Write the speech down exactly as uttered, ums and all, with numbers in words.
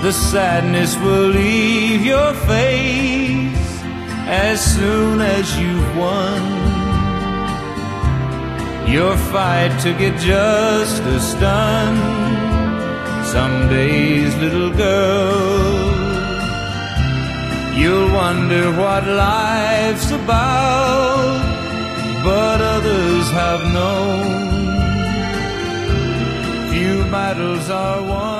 the sadness will leave your face as soon as you've won your fight to get just a stun. Some days, little girl, you'll wonder what life's about, but others have known few battles are won